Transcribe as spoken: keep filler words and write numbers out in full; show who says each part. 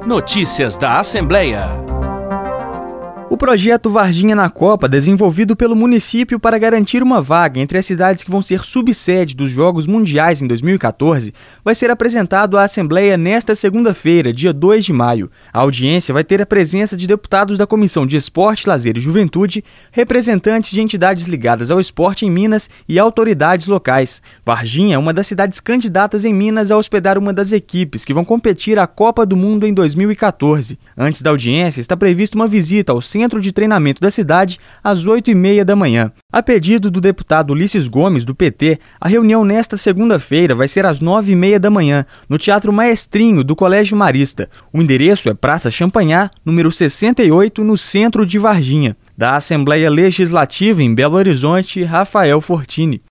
Speaker 1: Notícias da Assembleia.
Speaker 2: O projeto Varginha na Copa, desenvolvido pelo município para garantir uma vaga entre as cidades que vão ser subsede dos Jogos Mundiais em dois mil e quatorze, vai ser apresentado à Assembleia nesta segunda-feira, dia dois de maio. A audiência vai ter a presença de deputados da Comissão de Esporte, Lazer e Juventude, representantes de entidades ligadas ao esporte em Minas e autoridades locais. Varginha é uma das cidades candidatas em Minas a hospedar uma das equipes que vão competir à Copa do Mundo em dois mil e quatorze. Antes da audiência, está prevista uma visita ao Centro Centro de Treinamento da cidade às oito e meia da manhã. A pedido do deputado Ulisses Gomes, do P T, a reunião nesta segunda-feira vai ser às nove e meia da manhã, no Teatro Maestrinho do Colégio Marista. O endereço é Praça Champanhar, número sessenta e oito, no centro de Varginha. Da Assembleia Legislativa em Belo Horizonte, Rafael Fortini.